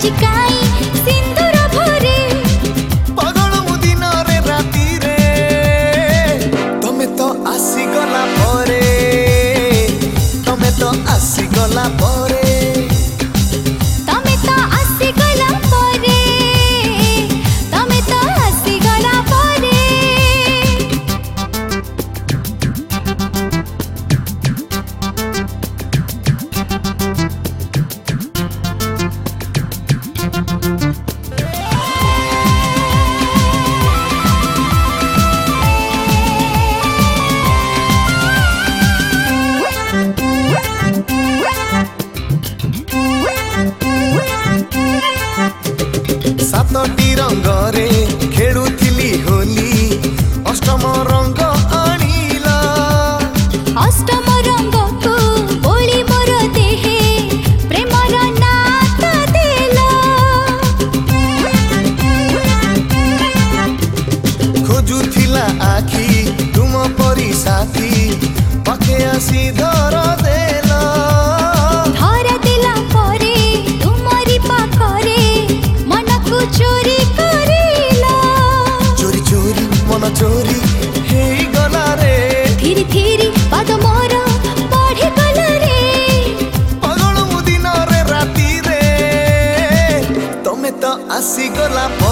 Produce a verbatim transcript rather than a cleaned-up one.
आज काई सिंदूर भरे पागल मु दिन रे राती रे तमे तो आसी गला परे तमे तो आसी गला परे तमे तो आसी गला परे तमे तो आसी गला परे सातटी रंग रे खेलुथिली होली अष्टम रंग आनिला अष्टम रंग को बोली मोर देहे प्रेमर नात देला खोजुथिला आखी तुम परी साथी पाखे आसी धर देला धर दिला परे तुमरी पाखरे मन को चोरी करेला चोरी चोरी मन चोरी हे गला रे धीरे धीरे पाद मोर बढ़े गला रे पागल मु दिन रे राती रे तमे तो आसी गला